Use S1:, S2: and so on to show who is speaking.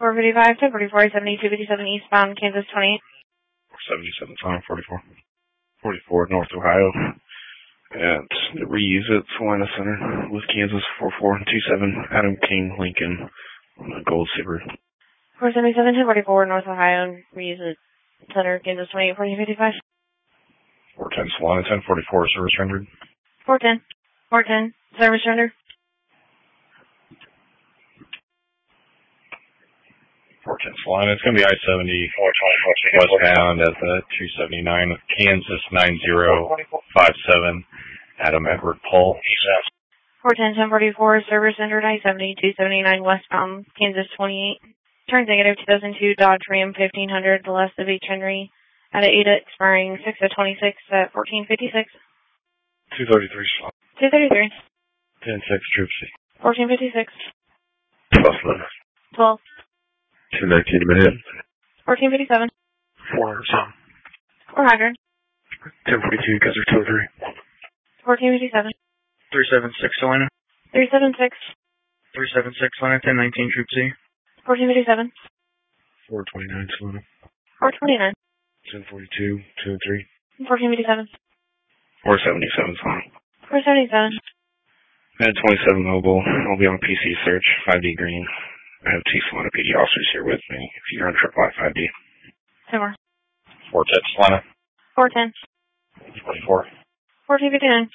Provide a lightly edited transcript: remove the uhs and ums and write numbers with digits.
S1: 455 to 44, 7257 eastbound, Kansas 28.
S2: 77 Salina 44. 44 North Ohio. And reuse it, Salina Center with Kansas 4427 Adam King Lincoln Gold Saber.
S1: 477 to 44 North Ohio, reuse it, Center, Kansas 28, 1455.
S2: 410 Salina 1044 service rendered.
S1: 410. 410, service rendered.
S2: 410 Salina. It's going to be I-70 westbound at the 279 with Kansas 9057 Adam Edward Paul.
S1: 410, 1044, service rendered I-70, 279 westbound, Kansas 28. Turns negative 2002 Dodge Ram 1500, the less of H. Henry, at ADA expiring 6/26 at 1456.
S2: 233 Salina.
S1: 233.
S2: 10-6 Troop C.
S1: 1456.
S2: 12
S1: 12.
S2: 219 minute.
S1: 1457.
S2: 407.
S1: 400.
S2: 1042 Kaiser 203.
S1: 1457.
S3: 376 Salina.
S1: 376.
S3: 376 Salina, 1019 Troop C.
S1: 1457.
S2: 429 Salina.
S1: 429.
S2: 1042 203.
S1: 1457.
S2: 477 Salina.
S1: 477.
S2: Med 27 mobile. I'll be on PC search. 5D green. I have two Salina PD officers here with me. If you're on triple I-5D.
S1: 2 more.
S2: 410 Salina.
S1: 410.
S2: 24.
S1: 1459.